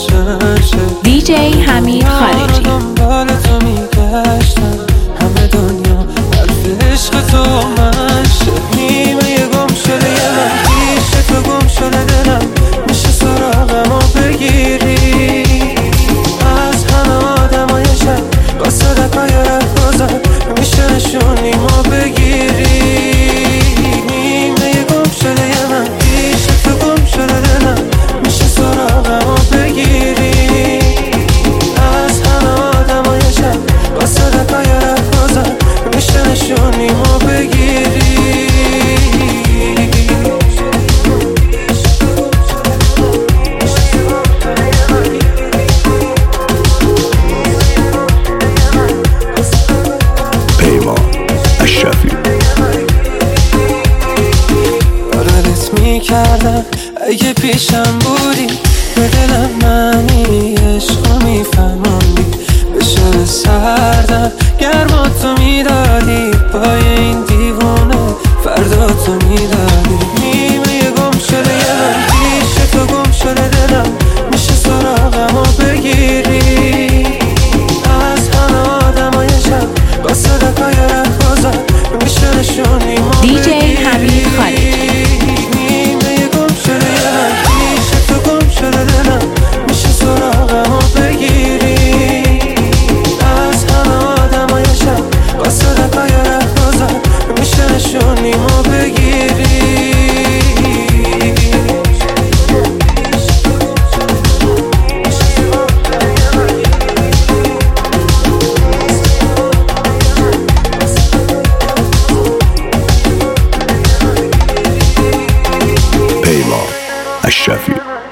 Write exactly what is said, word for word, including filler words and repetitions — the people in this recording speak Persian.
دیجی حمید خارجی. دنبال تو میگشتم همه دنیا حرف عشق تو منشه. نیمه گم شده یه من پیش تو گم شده دلم میشه سراغم و بگیری از همه آدمای شب با صدقای رفت گذر میشه نشونیم و بگیری. نیمه گم شده یه من پیش تو گم شده دلم میشه سراغم و بگیری از همه آدمای شب با صدقای رفت گذر میشه نشونیم و بگیری. کردم اگه پیشم بودی به دلم منی عشقو میفهموندی به شب سردم گرما تو میدادی پای این دیوونه فردا تو میدادی. نیمه گم شده یه من پیش تو گم شده دلم میشه سراغم و بگیری از همه آدمای شب با صدقای رفت گذر میشه نشونیم و دیجی حمید خارجی. الشافي.